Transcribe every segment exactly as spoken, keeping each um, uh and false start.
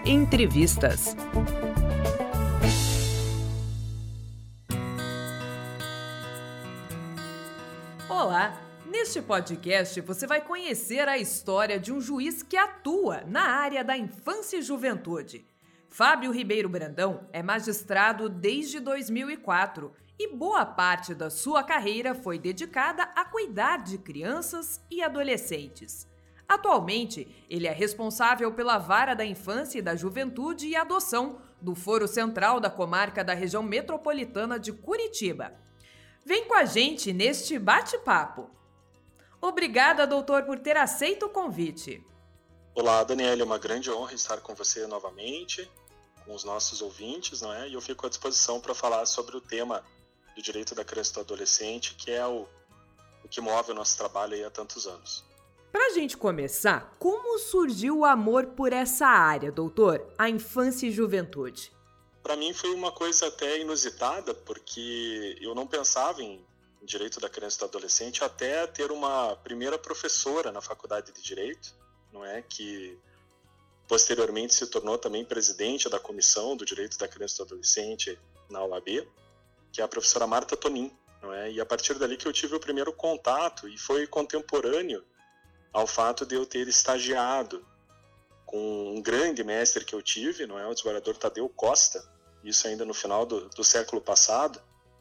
Entrevistas. Olá! Neste podcast você vai conhecer a história de um juiz que atua na área da infância e juventude. Fábio Ribeiro Brandão é magistrado desde dois mil e quatro e boa parte da sua carreira foi dedicada a cuidar de crianças e adolescentes. Atualmente, ele é responsável pela Vara da Infância e da Juventude e Adoção do Foro Central da Comarca da Região Metropolitana de Curitiba. Vem com a gente neste bate-papo. Obrigada, doutor, por ter aceito o convite. Olá, Daniela, é uma grande honra estar com você novamente, com os nossos ouvintes, não é? E eu fico à disposição para falar sobre o tema do direito da criança e do adolescente, que é o, o que move o nosso trabalho aí há tantos anos. Para a gente começar, como surgiu o amor por essa área, doutor, a infância e juventude? Para mim foi uma coisa até inusitada, porque eu não pensava em direito da criança e do adolescente até ter uma primeira professora na faculdade de Direito, não é, que posteriormente se tornou também presidente da comissão do direito da criança e do adolescente na U A B, que é a professora Marta Tonin, não é? E a partir dali que eu tive o primeiro contato, e foi contemporâneo ao fato de eu ter estagiado com um grande mestre que eu tive, não é, o desembargador Tadeu Costa, isso ainda no final do, do século passado.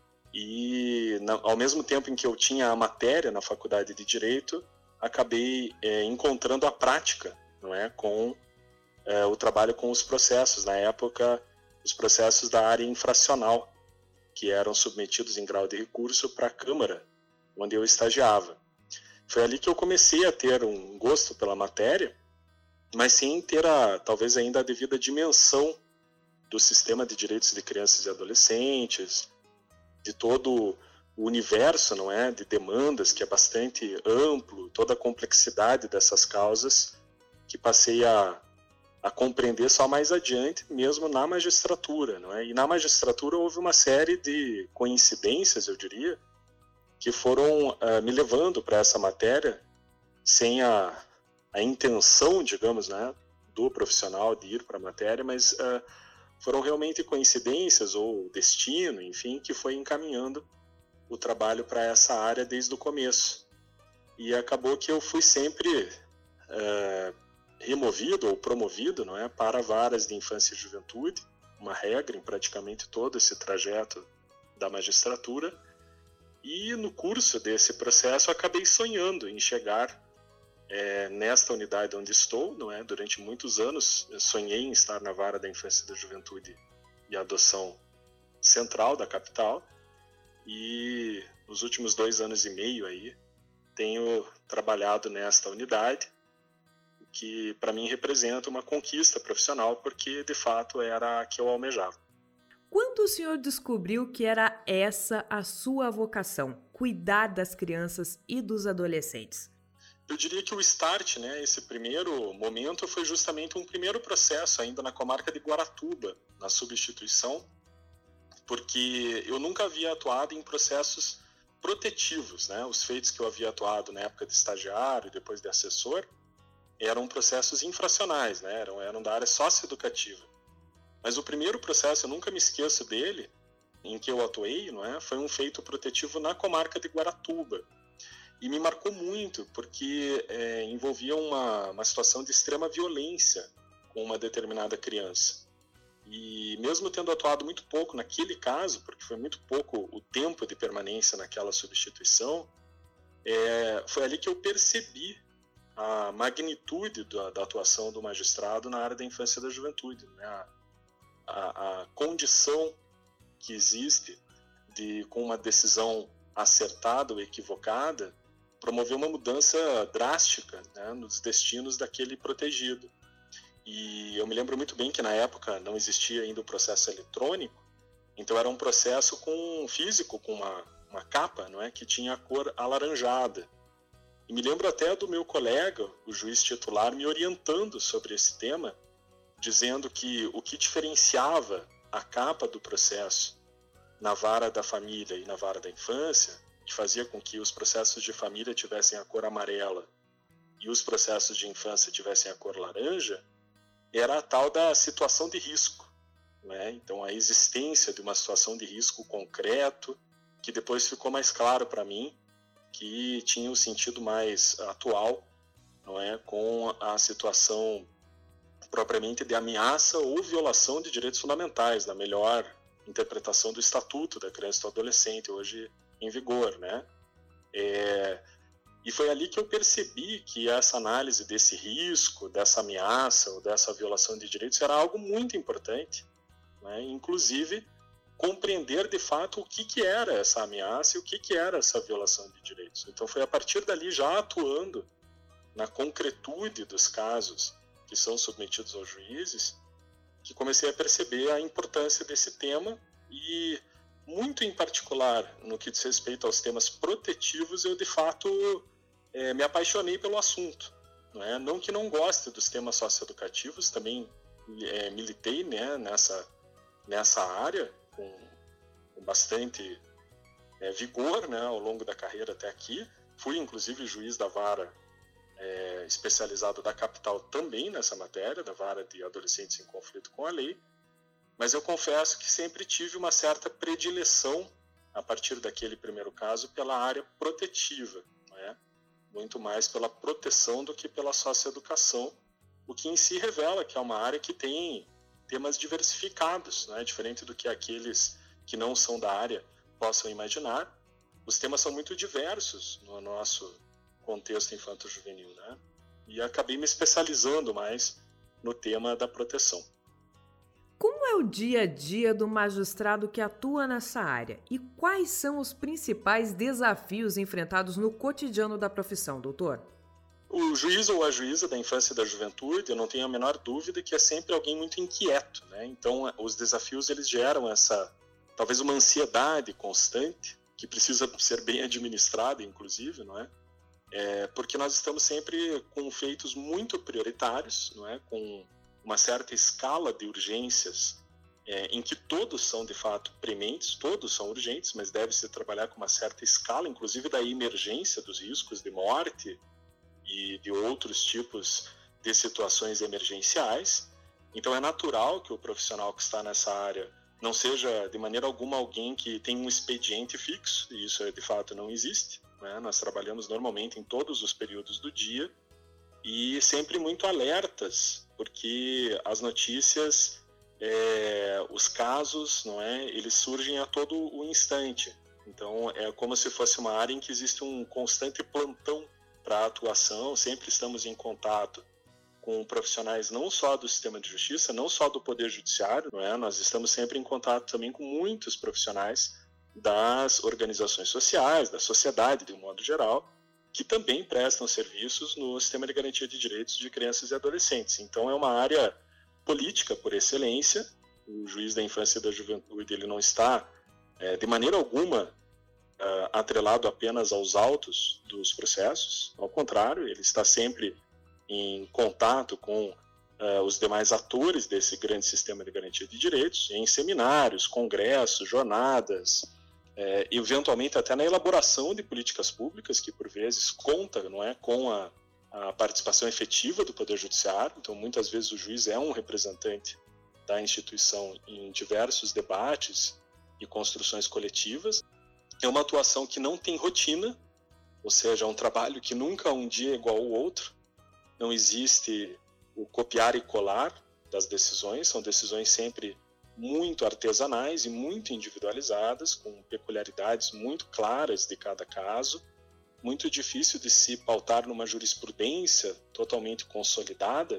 E na, ao mesmo tempo em que eu tinha a matéria na faculdade de Direito, acabei é, encontrando a prática, não é, com é, o trabalho com os processos, na época os processos da área infracional, que eram submetidos em grau de recurso para a Câmara, onde eu estagiava. Foi ali que eu comecei a ter um gosto pela matéria, mas sem ter a, talvez ainda a devida dimensão do sistema de direitos de crianças e adolescentes, de todo o universo, não é, de demandas que é bastante amplo, toda a complexidade dessas causas que passei a, a compreender só mais adiante, mesmo na magistratura, não é? E na magistratura houve uma série de coincidências, eu diria, que foram uh, me levando para essa matéria sem a, a intenção, digamos, né, do profissional de ir para a matéria, mas uh, foram realmente coincidências ou destino, enfim, que foi encaminhando o trabalho para essa área desde o começo. E acabou que eu fui sempre uh, removido ou promovido, não é, para varas de infância e juventude, uma regra em praticamente todo esse trajeto da magistratura. E no curso desse processo eu acabei sonhando em chegar é, nesta unidade onde estou, não é? Durante muitos anos eu sonhei em estar na Vara da Infância e da Juventude e Adoção Central da capital, e nos últimos dois anos e meio aí tenho trabalhado nesta unidade, que para mim representa uma conquista profissional, porque de fato era a que eu almejava. Quando o senhor descobriu que era essa a sua vocação, cuidar das crianças e dos adolescentes? Eu diria que o start, né, esse primeiro momento, foi justamente um primeiro processo ainda na comarca de Guaratuba, na substituição, porque eu nunca havia atuado em processos protetivos, né? Os feitos que eu havia atuado na época de estagiário e depois de assessor eram processos infracionais, né? eram, eram da área socioeducativa. Mas o primeiro processo, eu nunca me esqueço dele, em que eu atuei, não é? Foi um feito protetivo na comarca de Guaratuba. E me marcou muito, porque é, envolvia uma, uma situação de extrema violência com uma determinada criança. E mesmo tendo atuado muito pouco naquele caso, porque foi muito pouco o tempo de permanência naquela substituição, é, foi ali que eu percebi a magnitude da, da atuação do magistrado na área da infância e da juventude, né? a, a, a condição que existe de, com uma decisão acertada ou equivocada, promover uma mudança drástica, né, nos destinos daquele protegido. E eu me lembro muito bem que na época não existia ainda o processo eletrônico, então era um processo com físico, com uma, uma capa, não é, que tinha a cor alaranjada. E me lembro até do meu colega, o juiz titular, me orientando sobre esse tema, dizendo que o que diferenciava a capa do processo na vara da família e na vara da infância, que fazia com que os processos de família tivessem a cor amarela e os processos de infância tivessem a cor laranja, era a tal da situação de risco, né? Então, a existência de uma situação de risco concreto, que depois ficou mais claro para mim, que tinha um sentido mais atual, não é, com a situação propriamente de ameaça ou violação de direitos fundamentais, na melhor interpretação do Estatuto da Criança e do Adolescente, hoje em vigor, né? É, e foi ali que eu percebi que essa análise desse risco, dessa ameaça ou dessa violação de direitos era algo muito importante, né? Inclusive compreender de fato o que, que era essa ameaça e o que, que era essa violação de direitos. Então foi a partir dali, já atuando na concretude dos casos que são submetidos aos juízes, que comecei a perceber a importância desse tema e, muito em particular, no que diz respeito aos temas protetivos, eu de fato é, me apaixonei pelo assunto. Não é? Não que não goste dos temas socioeducativos, também é, militei, né, nessa, nessa área com, com bastante é, vigor, né, ao longo da carreira até aqui. Fui, inclusive, juiz da vara É, especializado da capital também nessa matéria, da vara de adolescentes em conflito com a lei, mas eu confesso que sempre tive uma certa predileção, a partir daquele primeiro caso, pela área protetiva, não é? Muito mais pela proteção do que pela socioeducação, o que em si revela que é uma área que tem temas diversificados, não é? Diferente do que aqueles que não são da área possam imaginar. Os temas são muito diversos no nosso contexto infanto-juvenil, né? E acabei me especializando mais no tema da proteção. Como é o dia a dia do magistrado que atua nessa área? E quais são os principais desafios enfrentados no cotidiano da profissão, doutor? O juiz ou a juíza da infância e da juventude, eu não tenho a menor dúvida que é sempre alguém muito inquieto, né? Então, os desafios, eles geram essa, talvez uma ansiedade constante, que precisa ser bem administrada, inclusive, não é? É, porque nós estamos sempre com feitos muito prioritários, não é? Com uma certa escala de urgências, é, em que todos são, de fato, prementes, todos são urgentes, mas deve-se trabalhar com uma certa escala, inclusive da emergência dos riscos de morte e de outros tipos de situações emergenciais. Então é natural que o profissional que está nessa área não seja, de maneira alguma, alguém que tem um expediente fixo, e isso, de fato, não existe. Nós trabalhamos normalmente em todos os períodos do dia e sempre muito alertas, porque as notícias, é, os casos, não é, eles surgem a todo o instante. Então é como se fosse uma área em que existe um constante plantão para a atuação, sempre estamos em contato com profissionais não só do sistema de justiça, não só do Poder Judiciário, não é? Nós estamos sempre em contato também com muitos profissionais das organizações sociais, da sociedade de um modo geral, que também prestam serviços no sistema de garantia de direitos de crianças e adolescentes. Então é uma área política por excelência. O juiz da infância e da juventude, ele não está é, de maneira alguma é, atrelado apenas aos autos dos processos, ao contrário, ele está sempre em contato com é, os demais atores desse grande sistema de garantia de direitos, em seminários, congressos, jornadas, É, eventualmente até na elaboração de políticas públicas, que por vezes conta, não é, com a, a participação efetiva do Poder Judiciário. Então muitas vezes o juiz é um representante da instituição em diversos debates e construções coletivas. É uma atuação que não tem rotina, ou seja, é um trabalho que nunca um dia é igual ao outro. Não existe o copiar e colar das decisões, são decisões sempre muito artesanais e muito individualizadas, com peculiaridades muito claras de cada caso, muito difícil de se pautar numa jurisprudência totalmente consolidada,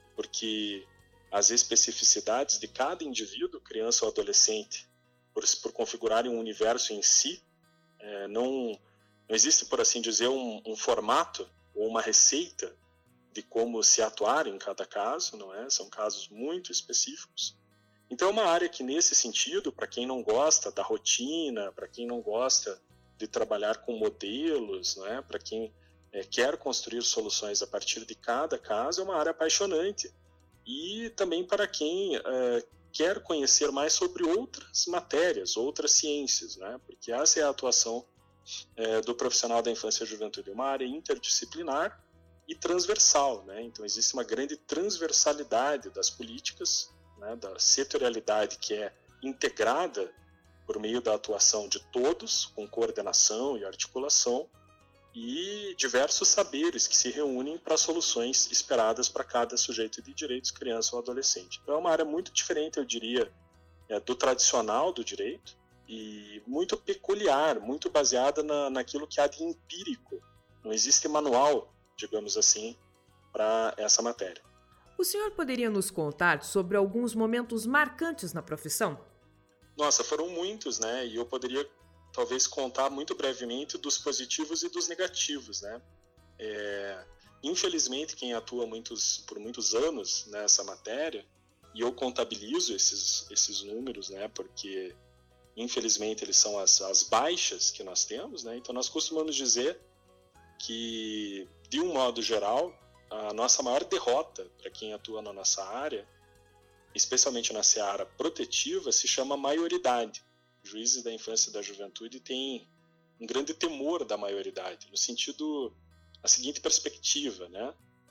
porque as especificidades de cada indivíduo, criança ou adolescente, por, por configurarem um universo em si, é, não, não existe, por assim dizer, um, um formato ou uma receita de como se atuar em cada caso, não é? São casos muito específicos. Então é uma área que, nesse sentido, para quem não gosta da rotina, para quem não gosta de trabalhar com modelos, não é? Para quem é, quer construir soluções a partir de cada caso, é uma área apaixonante. E também para quem é, quer conhecer mais sobre outras matérias, outras ciências, né? Porque essa é a atuação é, do profissional da infância e juventude, uma área interdisciplinar, e transversal, né? Então existe uma grande transversalidade das políticas, né? Da setorialidade que é integrada por meio da atuação de todos, com coordenação e articulação, e diversos saberes que se reúnem para soluções esperadas para cada sujeito de direitos, criança ou adolescente. Então é uma área muito diferente, eu diria, é, do tradicional do direito, e muito peculiar, muito baseada na, naquilo que há de empírico. Não existe manual, digamos assim, para essa matéria. O senhor poderia nos contar sobre alguns momentos marcantes na profissão? Nossa, foram muitos, né? E eu poderia talvez contar muito brevemente dos positivos e dos negativos, né? É, infelizmente, quem atua muitos, por muitos anos nessa matéria, e eu contabilizo esses, esses números, né? Porque infelizmente eles são as, as baixas que nós temos, né? Então nós costumamos dizer que, de um modo geral, a nossa maior derrota para quem atua na nossa área, especialmente na seara protetiva, se chama maioridade. Juízes da infância e da juventude têm um grande temor da maioridade, no sentido, a seguinte perspectiva, né?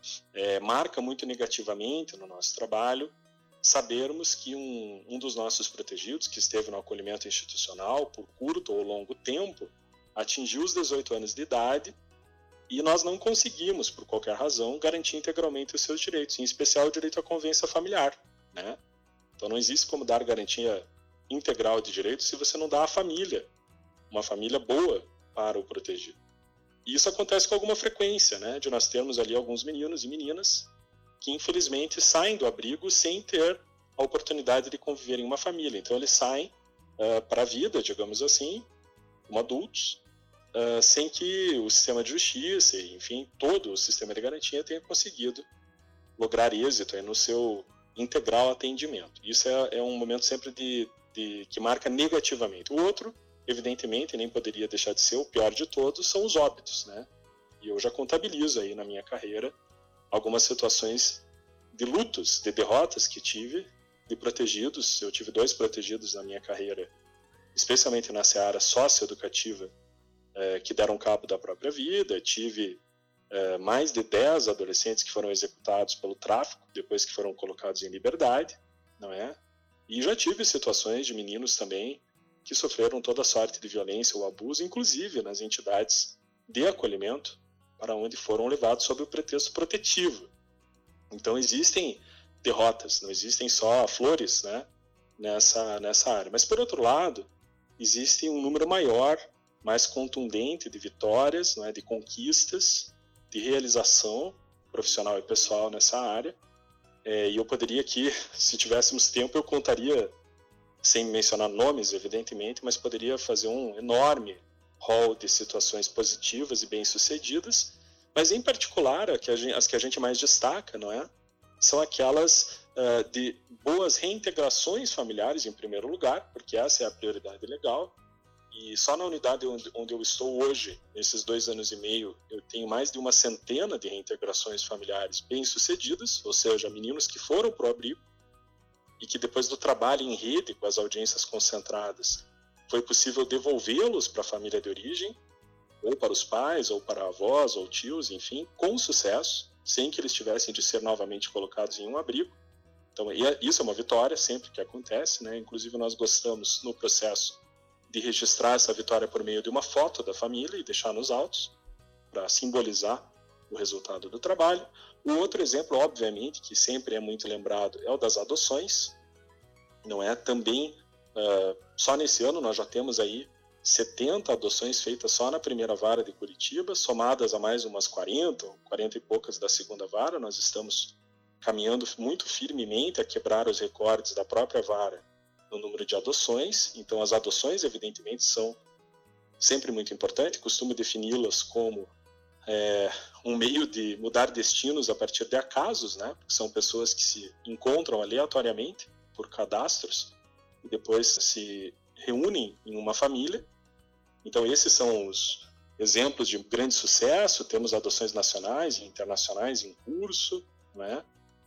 É, marca muito negativamente no nosso trabalho sabermos que um, um dos nossos protegidos, que esteve no acolhimento institucional por curto ou longo tempo, atingiu os dezoito anos de idade e nós não conseguimos, por qualquer razão, garantir integralmente os seus direitos, em especial o direito à convivência familiar, né? Então não existe como dar garantia integral de direitos se você não dá à família, uma família boa para o protegido. E isso acontece com alguma frequência, né? De nós termos ali alguns meninos e meninas que infelizmente saem do abrigo sem ter a oportunidade de conviver em uma família. Então eles saem uh, para a vida, digamos assim, como adultos, uh, sem que o sistema de justiça, enfim, todo o sistema de garantia tenha conseguido lograr êxito aí no seu integral atendimento. Isso é, é um momento sempre de, de, que marca negativamente. O outro, evidentemente, nem poderia deixar de ser o pior de todos, são os óbitos, né? E eu já contabilizo aí na minha carreira algumas situações de lutos, de derrotas que tive, de protegidos. Eu tive dois protegidos na minha carreira, especialmente na seara socioeducativa, eh, que deram cabo da própria vida. Tive eh, mais de dez adolescentes que foram executados pelo tráfico, depois que foram colocados em liberdade, não é? E já tive situações de meninos também que sofreram toda sorte de violência ou abuso, inclusive nas entidades de acolhimento, para onde foram levados sob o pretexto protetivo. Então existem derrotas, não existem só flores, né, nessa, nessa área. Mas, por outro lado, existe um número maior, mais contundente de vitórias, né, de conquistas, de realização profissional e pessoal nessa área. É, e eu poderia aqui, se tivéssemos tempo, eu contaria, sem mencionar nomes, evidentemente, mas poderia fazer um enorme rol de situações positivas e bem-sucedidas, mas em particular as que a gente mais destaca, não é? São aquelas uh, de boas reintegrações familiares, em primeiro lugar, porque essa é a prioridade legal, e só na unidade onde, onde eu estou hoje, nesses dois anos e meio, eu tenho mais de uma centena de reintegrações familiares bem-sucedidas, ou seja, meninos que foram para o abrigo e que depois do trabalho em rede com as audiências concentradas, foi possível devolvê-los para a família de origem, ou para os pais, ou para avós, ou tios, enfim, com sucesso, sem que eles tivessem de ser novamente colocados em um abrigo. Então, isso é uma vitória sempre que acontece, né? Inclusive, nós gostamos, no processo, de registrar essa vitória por meio de uma foto da família e deixar nos autos, para simbolizar o resultado do trabalho. O outro exemplo, obviamente, que sempre é muito lembrado, é o das adoções, não é? Também, Uh, só nesse ano nós já temos aí setenta adoções feitas só na primeira vara de Curitiba, somadas a mais umas quarenta, quarenta e poucas da segunda vara. Nós estamos caminhando muito firmemente a quebrar os recordes da própria vara no número de adoções. Então as adoções, evidentemente, são sempre muito importantes. Costumo defini-las como é, um meio de mudar destinos a partir de acasos, né? Porque são pessoas que se encontram aleatoriamente por cadastros e depois se reúnem em uma família. Então esses são os exemplos de grande sucesso. Temos adoções nacionais e internacionais em curso, né?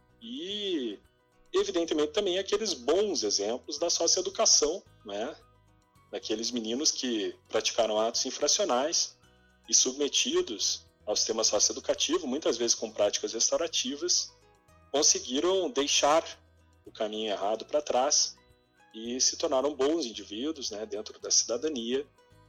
E evidentemente também aqueles bons exemplos da socioeducação, né? Daqueles meninos que praticaram atos infracionais e submetidos ao sistema socioeducativo, muitas vezes com práticas restaurativas, conseguiram deixar o caminho errado para trás e se tornaram bons indivíduos, né, dentro da cidadania,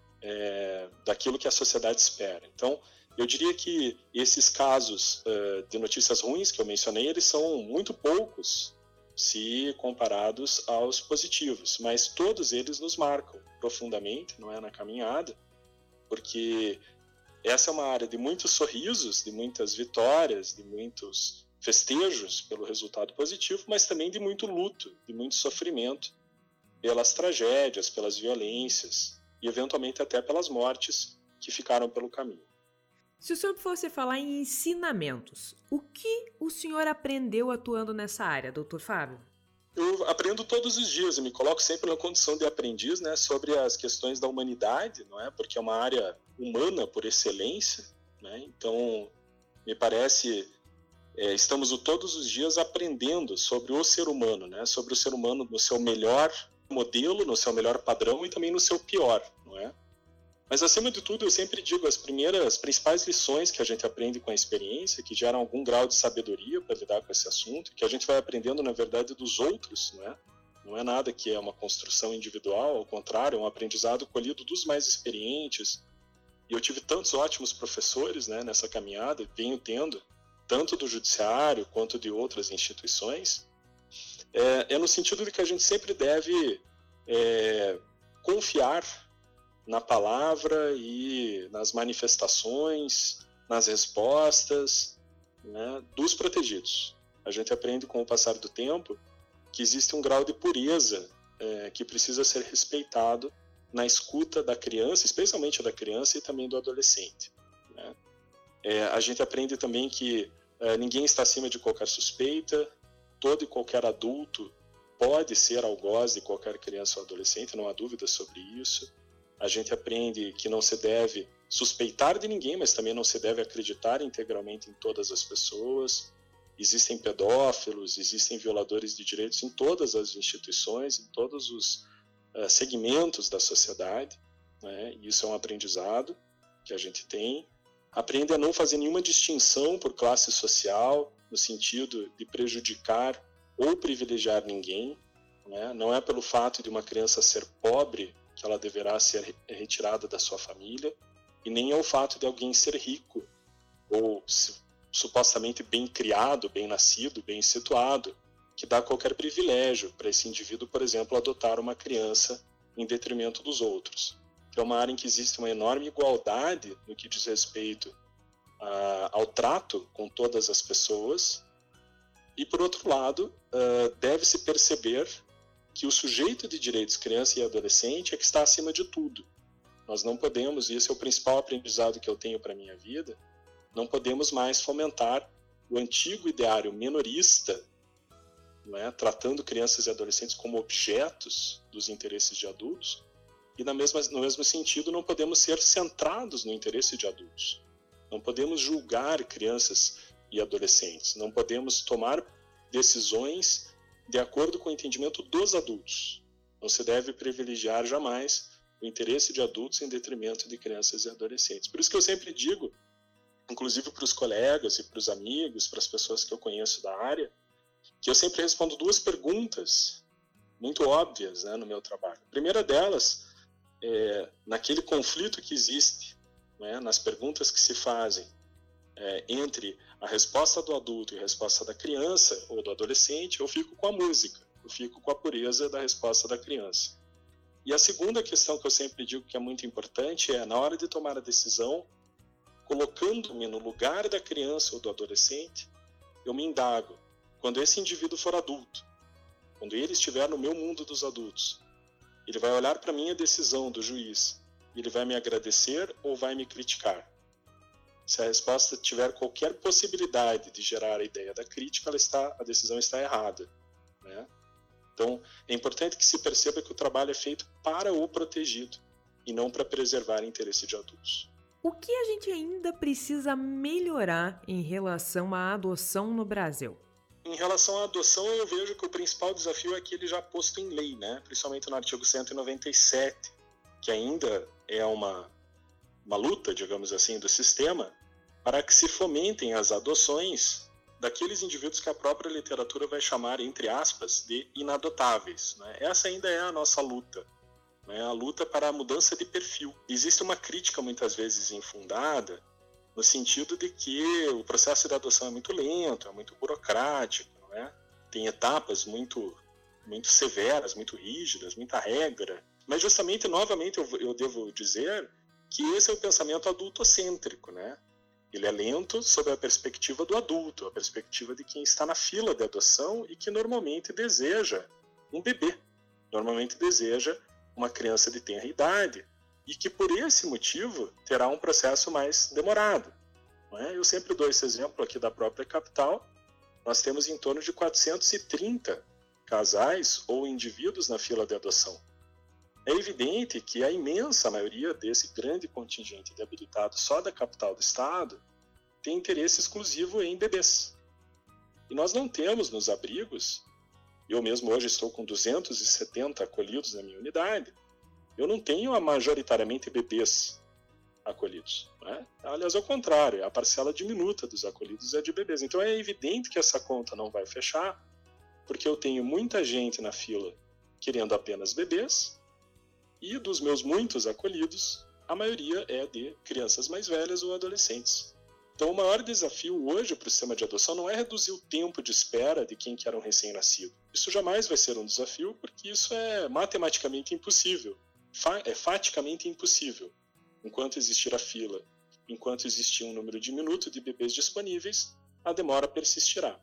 é, daquilo que a sociedade espera. Então, eu diria que esses casos uh, de notícias ruins que eu mencionei, eles são muito poucos se comparados aos positivos, mas todos eles nos marcam profundamente, não é, na caminhada, porque essa é uma área de muitos sorrisos, de muitas vitórias, de muitos festejos pelo resultado positivo, mas também de muito luto, de muito sofrimento pelas tragédias, pelas violências e eventualmente até pelas mortes que ficaram pelo caminho. Se o senhor fosse falar em ensinamentos, o que o senhor aprendeu atuando nessa área, doutor Fábio? Eu aprendo todos os dias, eu me coloco sempre na condição de aprendiz, né, sobre as questões da humanidade, não é? Porque é uma área humana por excelência, né? Então, me parece, é, estamos todos os dias aprendendo sobre o ser humano, né? Sobre o ser humano no seu melhor modelo, no seu melhor padrão e também no seu pior, não é? Mas, acima de tudo, eu sempre digo, as primeiras, as principais lições que a gente aprende com a experiência, que geram algum grau de sabedoria para lidar com esse assunto, que a gente vai aprendendo, na verdade, dos outros, não é? Não é nada que é uma construção individual, ao contrário, é um aprendizado colhido dos mais experientes. E eu tive tantos ótimos professores, né, nessa caminhada, e venho tendo, tanto do judiciário quanto de outras instituições, é, é no sentido de que a gente sempre deve é, confiar na palavra e nas manifestações, nas respostas, né, dos protegidos. A gente aprende com o passar do tempo que existe um grau de pureza é, que precisa ser respeitado na escuta da criança, especialmente da criança e também do adolescente, né? É, a gente aprende também que é, ninguém está acima de qualquer suspeita, todo e qualquer adulto pode ser algoz de qualquer criança ou adolescente, não há dúvida sobre isso. A gente aprende que não se deve suspeitar de ninguém, mas também não se deve acreditar integralmente em todas as pessoas. Existem pedófilos, existem violadores de direitos em todas as instituições, em todos os uh, segmentos da sociedade, né? Isso é um aprendizado que a gente tem. Aprende a não fazer nenhuma distinção por classe social, no sentido de prejudicar ou privilegiar ninguém, né? Não é pelo fato de uma criança ser pobre que ela deverá ser retirada da sua família, e nem é o fato de alguém ser rico, ou se, supostamente bem criado, bem nascido, bem situado, que dá qualquer privilégio para esse indivíduo, por exemplo, adotar uma criança em detrimento dos outros. É uma área em que existe uma enorme igualdade no que diz respeito a, ao trato com todas as pessoas, e, por outro lado, uh, deve-se perceber que o sujeito de direitos, criança e adolescente, é que está acima de tudo. Nós não podemos, e esse é o principal aprendizado que eu tenho para a minha vida, não podemos mais fomentar o antigo ideário menorista, não é? Tratando crianças e adolescentes como objetos dos interesses de adultos, e na mesma, no mesmo sentido não podemos ser centrados no interesse de adultos. Não podemos julgar crianças e adolescentes, não podemos tomar decisões de acordo com o entendimento dos adultos. Não se deve privilegiar jamais o interesse de adultos em detrimento de crianças e adolescentes. Por isso que eu sempre digo, inclusive para os colegas e para os amigos, para as pessoas que eu conheço da área, que eu sempre respondo duas perguntas muito óbvias, né, no meu trabalho. A primeira delas é naquele conflito que existe, né, nas perguntas que se fazem é, entre a resposta do adulto e a resposta da criança ou do adolescente, eu fico com a música, eu fico com a pureza da resposta da criança. E a segunda questão que eu sempre digo que é muito importante é, na hora de tomar a decisão, colocando-me no lugar da criança ou do adolescente, eu me indago, quando esse indivíduo for adulto, quando ele estiver no meu mundo dos adultos, ele vai olhar para a minha decisão do juiz, ele vai me agradecer ou vai me criticar? Se a resposta tiver qualquer possibilidade de gerar a ideia da crítica, ela está, a decisão está errada, né? Então, é importante que se perceba que o trabalho é feito para o protegido e não para preservar o interesse de adultos. O que a gente ainda precisa melhorar em relação à adoção no Brasil? Em relação à adoção, eu vejo que o principal desafio é aquele já posto em lei, né? Principalmente no artigo cento e noventa e sete, que ainda é uma, uma luta, digamos assim, do sistema, para que se fomentem as adoções daqueles indivíduos que a própria literatura vai chamar, entre aspas, de inadotáveis. Né? Essa ainda é a nossa luta, né? A luta para a mudança de perfil. Existe uma crítica muitas vezes infundada, no sentido de que o processo de adoção é muito lento, é muito burocrático, não é? Tem etapas muito, muito severas, muito rígidas, muita regra. Mas justamente, novamente, eu, eu devo dizer que esse é o pensamento adultocêntrico, né? Ele é lento sob a perspectiva do adulto, a perspectiva de quem está na fila de adoção e que normalmente deseja um bebê, normalmente deseja uma criança de tenra idade e que por esse motivo terá um processo mais demorado. Não é? Eu sempre dou esse exemplo aqui da própria capital. Nós temos em torno de quatrocentos e trinta casais ou indivíduos na fila de adoção. É evidente que a imensa maioria desse grande contingente de habilitados só da capital do estado tem interesse exclusivo em bebês. E nós não temos nos abrigos, eu mesmo hoje estou com duzentos e setenta acolhidos na minha unidade, eu não tenho majoritariamente bebês acolhidos. Né? Aliás, ao contrário, a parcela diminuta dos acolhidos é de bebês. Então é evidente que essa conta não vai fechar, porque eu tenho muita gente na fila querendo apenas bebês, e dos meus muitos acolhidos, a maioria é de crianças mais velhas ou adolescentes. Então, o maior desafio hoje para o sistema de adoção não é reduzir o tempo de espera de quem quer um recém-nascido. Isso jamais vai ser um desafio, porque isso é matematicamente impossível, é faticamente impossível. Enquanto existir a fila, enquanto existir um número diminuto de bebês disponíveis, a demora persistirá.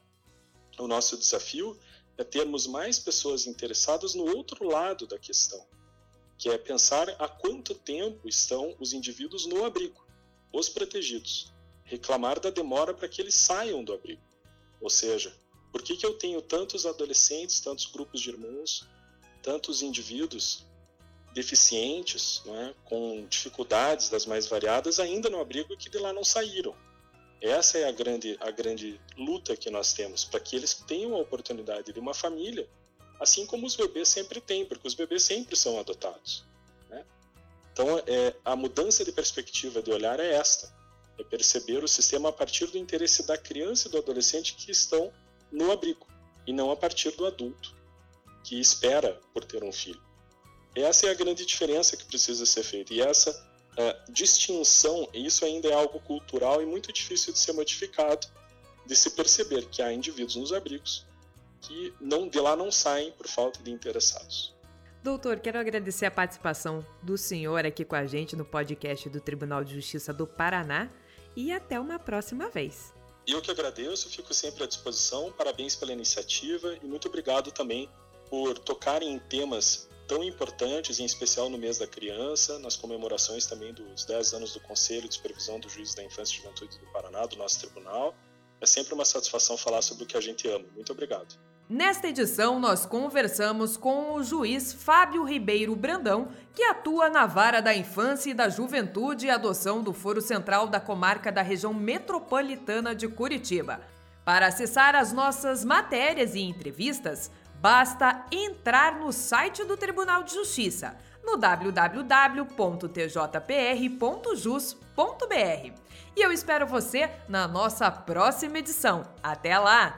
O nosso desafio é termos mais pessoas interessadas no outro lado da questão, que é pensar há quanto tempo estão os indivíduos no abrigo, os protegidos, reclamar da demora para que eles saiam do abrigo. Ou seja, por que que eu tenho tantos adolescentes, tantos grupos de irmãos, tantos indivíduos deficientes, não é, com dificuldades das mais variadas, ainda no abrigo que de lá não saíram? Essa é a grande, a grande luta que nós temos, para que eles tenham a oportunidade de uma família, assim como os bebês sempre têm, porque os bebês sempre são adotados. Né? Então, é, a mudança de perspectiva de olhar é esta, é perceber o sistema a partir do interesse da criança e do adolescente que estão no abrigo, e não a partir do adulto, que espera por ter um filho. Essa é a grande diferença que precisa ser feita, e essa uh, distinção, isso ainda é algo cultural e muito difícil de ser modificado, de se perceber que há indivíduos nos abrigos que não, de lá não saem por falta de interessados. Doutor, quero agradecer a participação do senhor aqui com a gente no podcast do Tribunal de Justiça do Paraná e até uma próxima vez. Eu que agradeço, fico sempre à disposição, parabéns pela iniciativa e muito obrigado também por tocarem em temas tão importantes, em especial no mês da criança, nas comemorações também dos dez anos do Conselho de Supervisão do Juízo da Infância e Juventude do Paraná, do nosso tribunal. É sempre uma satisfação falar sobre o que a gente ama. Muito obrigado. Nesta edição, nós conversamos com o juiz Fábio Ribeiro Brandão, que atua na Vara da Infância e da Juventude e Adoção do Foro Central da Comarca da Região Metropolitana de Curitiba. Para acessar as nossas matérias e entrevistas, basta entrar no site do Tribunal de Justiça, no w w w ponto t j p r ponto jus ponto b r. E eu espero você na nossa próxima edição. Até lá!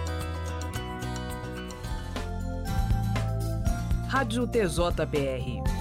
Rádio T J P R